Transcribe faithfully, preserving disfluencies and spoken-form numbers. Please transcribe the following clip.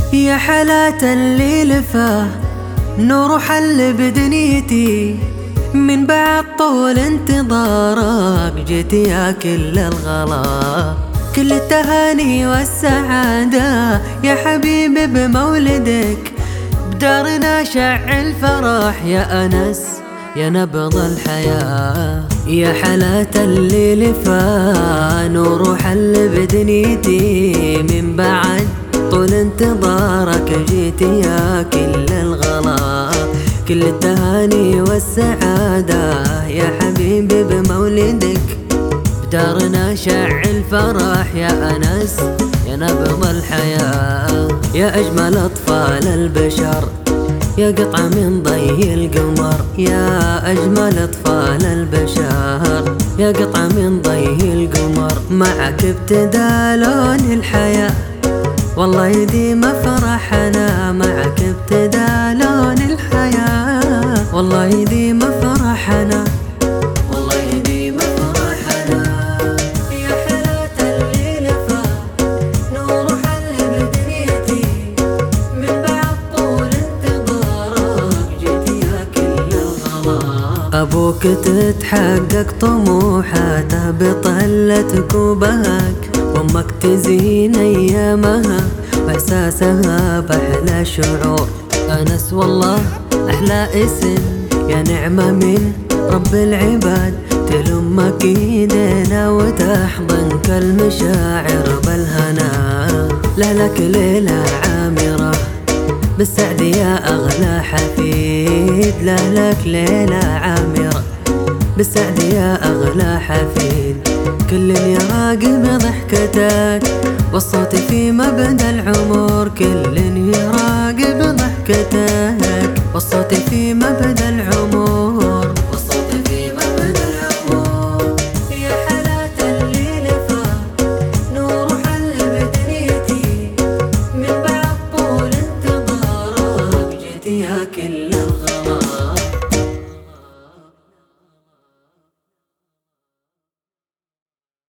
يا حالات اللي لفاه نور حل بدنيتي، من بعد طول انتظارك جيت يا كل الغلا، كل التهاني والسعادة يا حبيبي بمولدك، بدارنا شع الفرح يا أنس يا نبض الحياة. يا حالات اللي لفاه نور حل بدنيتي، من بعد طول انتظارك جيت يا كل الغلا، كل التهاني والسعادة يا حبيبي بمولدك، بدارنا شع الفرح يا أنس يا نبض الحياة. يا أجمل أطفال البشر يا قطعة من ضي القمر، يا أجمل أطفال البشر يا قطعة من ضي القمر، معك ابتدى لون الحياة والله يديم فرحنا، معك ابتدى لون الحياة والله يديم فرحنا، والله يديم فرحنا. يا حالات اللي لفاه نور حل بدنيتي، من بعد طول انتظارك جيت يا كل الغلا، أبوك تتحقق طموحاته بطلتك وبهاك، وأمك تزين أيامها وإحساسها بأحلى شعور. أنس والله أحلى اسم يا نعمة من رب العباد، تلمك ايدينا وتحضنك المشاعر بالهنا، لك ليلة عامرة بالسعد يا أغلى حفيد، لك ليلة عامرة بالسعد يا أغلى حفيد، كل يراقب ضحكتك والصوت في مبدأ العمر، كل يراقب ضحكتك والصوت في مبدأ العمر، والصوت في مبدأ العمر. يا حالات اللي لفاه نور حل بدنيتي، من بعد طول انتظارك جيت يا كل الغلا.